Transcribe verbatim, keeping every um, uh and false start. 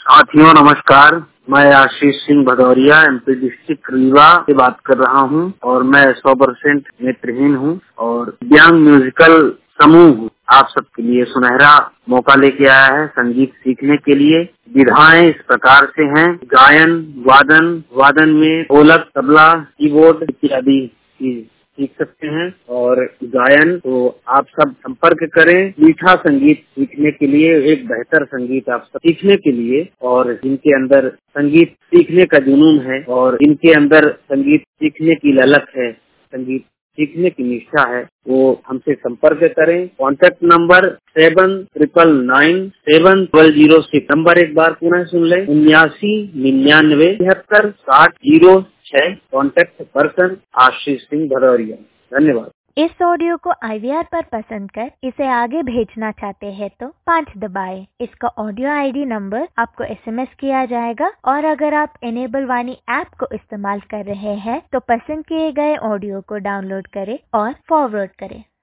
साथियों नमस्कार। मैं आशीष सिंह भदौरिया एमपी डिस्ट्रिक्ट रीवा से बात कर रहा हूं और मैं सौ परसेंट नेत्रहीन हूं और दिव्यांग म्यूजिकल समूह हूं। आप सबके लिए सुनहरा मौका लेके आया है संगीत सीखने के लिए। विधाएं इस प्रकार से हैं: गायन, वादन, वादन में ढोलक, तबला, कीबोर्ड इत्यादि सीख सकते हैं। और गायन तो आप सब संपर्क करें मीठा संगीत सीखने के लिए, एक बेहतर संगीत आप सब सीखने के लिए। और जिनके अंदर संगीत सीखने का जुनून है और इनके अंदर संगीत सीखने की ललक है, संगीत सीखने की निष्ठा है, वो हमसे संपर्क करें। Contact number seven triple nine seven double zero six. Number एक बार पुनः सुन लें: उन्यासी निन्यानवे तिहत्तर साठ जीरो छह। Contact person Ashish Singh Bhadauria. धन्यवाद। इस ऑडियो को आई वी आर पर पसंद कर इसे आगे भेजना चाहते हैं तो पाँच दबाएं। इसका ऑडियो आई डी नंबर आपको एस एम एस किया जाएगा और अगर आप इनेबल वाणी ऐप को इस्तेमाल कर रहे हैं तो पसंद किए गए ऑडियो को डाउनलोड करें और फॉरवर्ड करें।